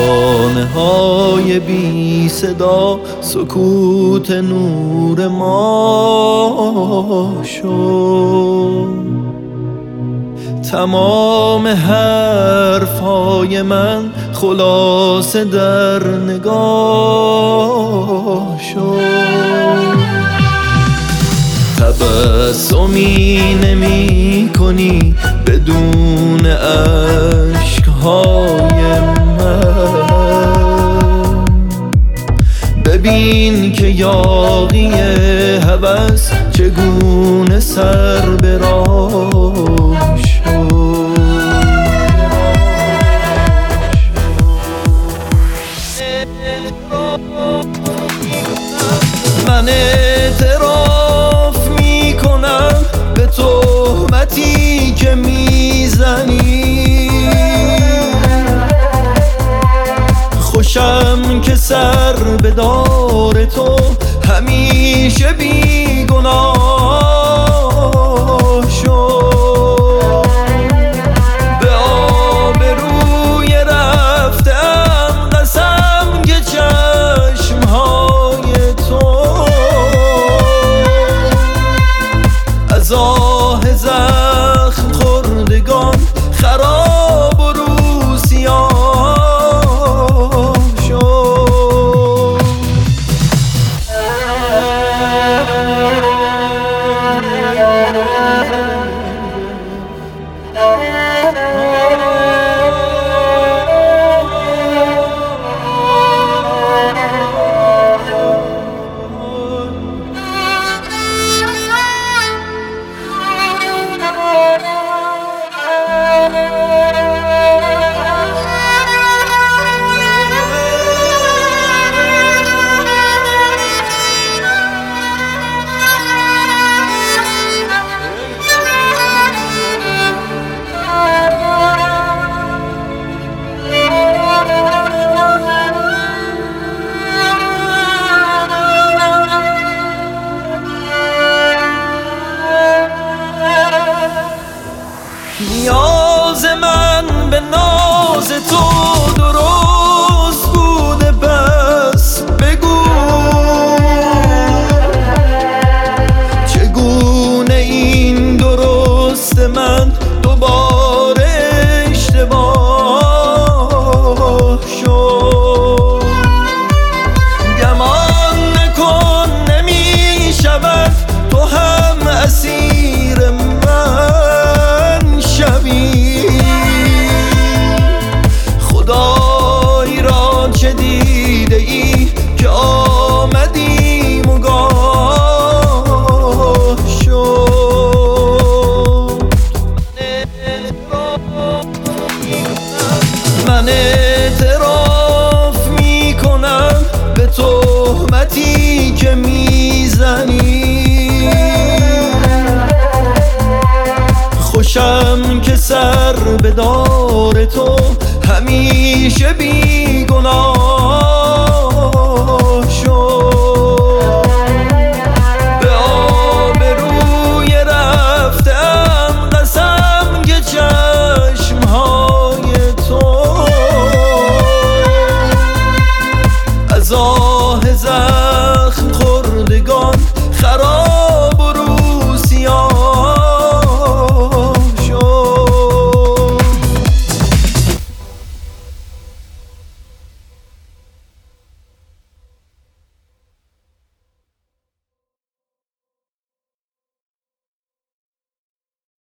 ترانه های بی صدا سکوت نور ما شد. تمام حرفهای من خلاصه در نگاه شد. تبسمی نمی کنی بدون اشکهای من. ببین که یاغی هوس چگونه سر به راه شد. من اعتراف میکنم به تهمتی که میزنی. خوشم که سر به دار تو همیشه بیگناه شد. به آبروی رفتم قسم که چشمهای تو از آه زخم خوردگان خراب و روسیاه شد. نیاز من به ناز تو درست بوده، پس بگو چگونه این درست من دوباره اشتباه شد. گمان نکن نمی شود تو هم اسیر خدای را چه دیده ای که آمدی مگاه شد. من اعتراف میکنم به تهمتی که میزنی. خوشم که سر به دار تو همیشه